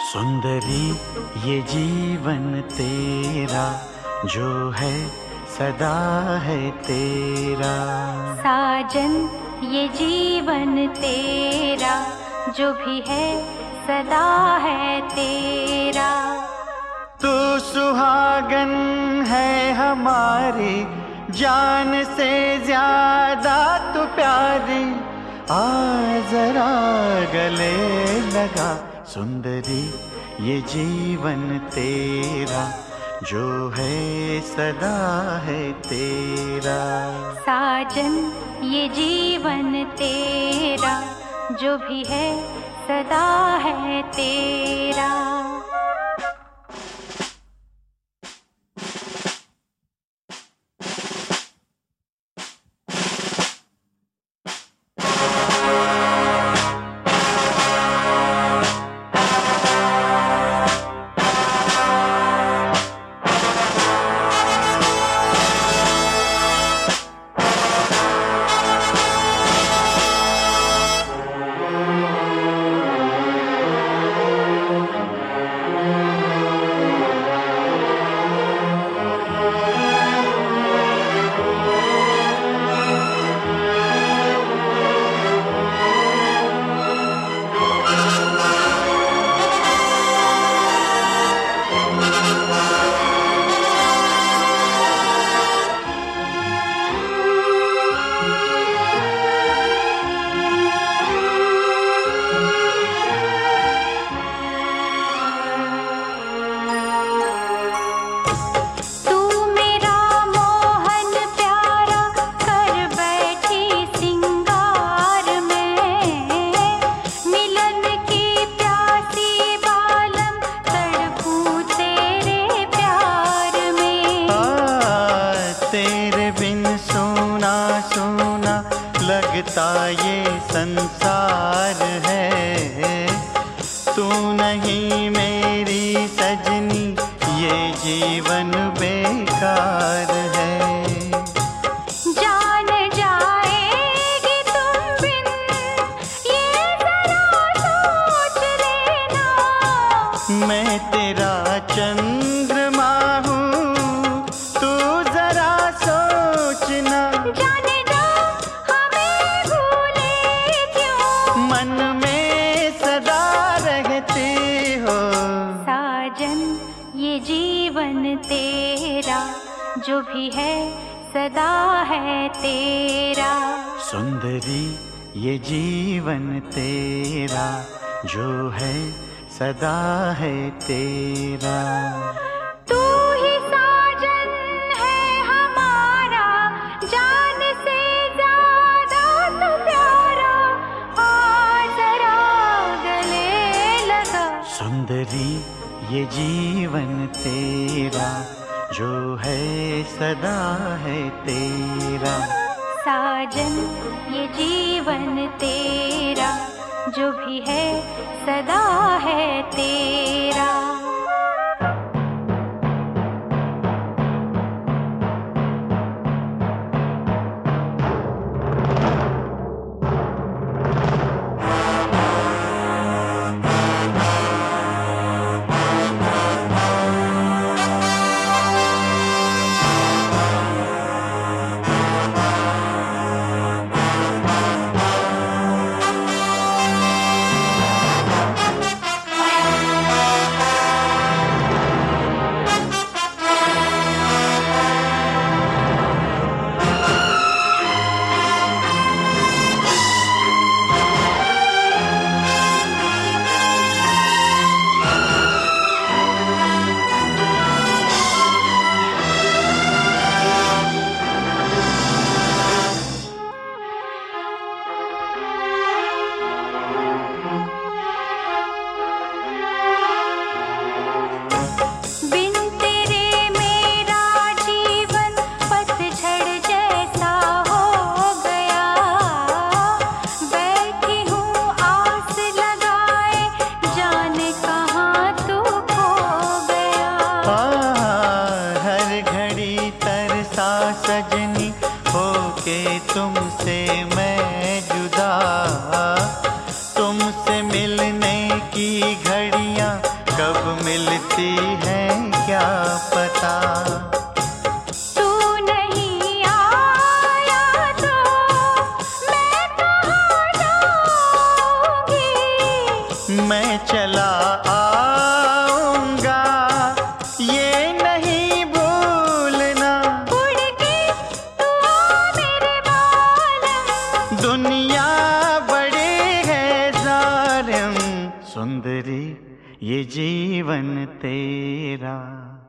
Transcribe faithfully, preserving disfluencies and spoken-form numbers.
सुंदरी ये जीवन तेरा जो है सदा है तेरा। साजन ये जीवन तेरा जो भी है सदा है तेरा। तू सुहागन है हमारी जान से ज्यादा तू प्यारी, आ जरा गले लगा। सुंदरी ये जीवन तेरा जो है सदा है तेरा। साजन ये जीवन तेरा जो भी है सदा है तेरा। लगता ये संसार है, तू नहीं मेरी सजनी ये जीवन बेकार है। जान जाएगी तुम बिन ये जरा सोच लेना, मैं तेरा चंद्रमा हूँ तू जरा सोचना। जाने दो हमें भूले क्यों मन में सदा रहते हो। साजन ये जीवन तेरा जो भी है सदा है तेरा। सुंदरी ये जीवन तेरा जो है सदा है तेरा। तू ही साजन है हमारा, जान से ज्यादा तू प्यारा, आ जरा गले लगा। सुंदरी ये जीवन तेरा जो है सदा है तेरा। साजन ये जीवन तेरा जो भी है सदा है तेरा। कब मिलती है क्या पता। तू नहीं आया तो मैं कहाँ जाऊंगी। मैं चला आऊंगा ये नहीं भूलना। उड़ के तू आ मेरे बालम। दुनिया बड़ी है जालिम, सुंदरी ये जीवन तेरा।